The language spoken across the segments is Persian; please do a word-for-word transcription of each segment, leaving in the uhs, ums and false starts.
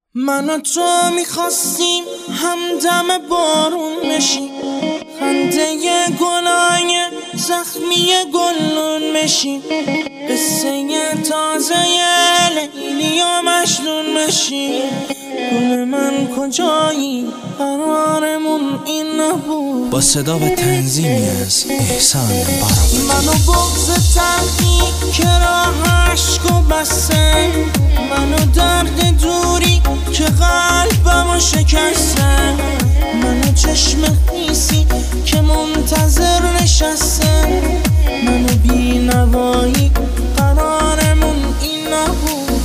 من و تو میخواستیم همدم بارون بشیم، خنده گلای زخمی گلون بشیم، قصه تازه لیلی و مجنون بشیم. گل من کجایی؟ قرارمون این نبود. با صدا و تنظیمی از احسان بارابادی. من و بغض تلخی که راه عشق و بسته، من و درد دوری که قلبمو شکسته، من و چشم خیسی که منتظر نشسته، من و بی نوایی قرارمون این نبود.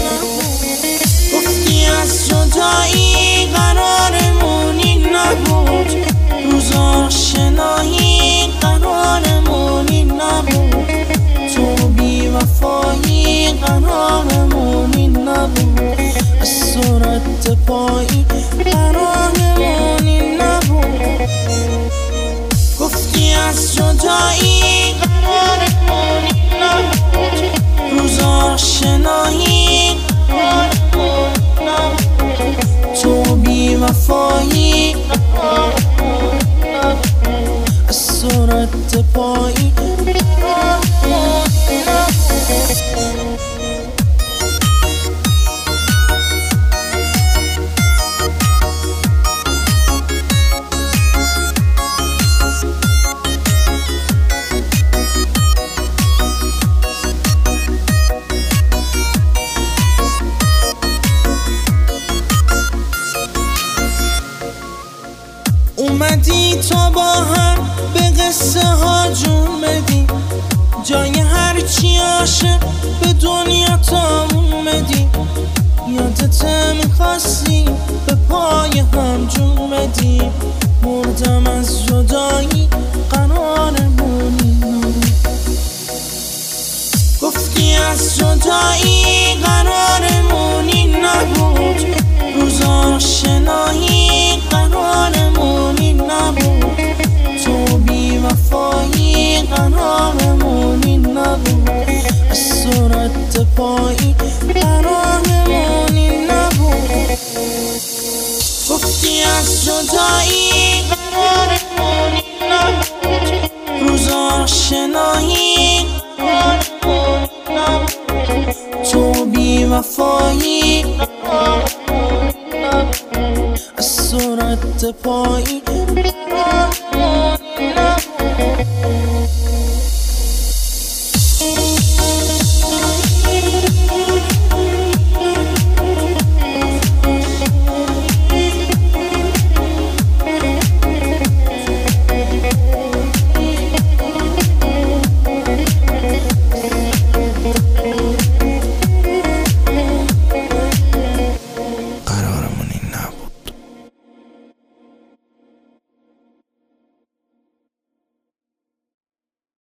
گفتی از جدایی قرارمون این نبود، روز آشنایی قرارمون این نبود، تو بی وفایی قرارمون این نبود، از صورت پایی قرارمون این نبود. گفتی از جدایی قرارمون این نبود، روز آشنایی قرارمون نبود، تو بی وفایی قرارمون نبود، از صورت پایی قرارمون نبود. اومدی تا با هم به قصه ها جون بدی، جای هرچی عاشق به دنیا تامون بدی، یادت میخواستی به پای هم جون بدی، مردم از جدایی قرارمون این نبود. گفتی از جدایی قرارمون این نبود، روز آشنایی قرارمون این نبود، تو بی وفایی قرارمون این نبود، از صورت پایی قرارمون این نبود. گفتی از جدایی قرارمون این نبود، روز آشنایی قرارمون نبود، تو بی وفایی قرارمون نبود، از صورت پایی قرارمون نبود.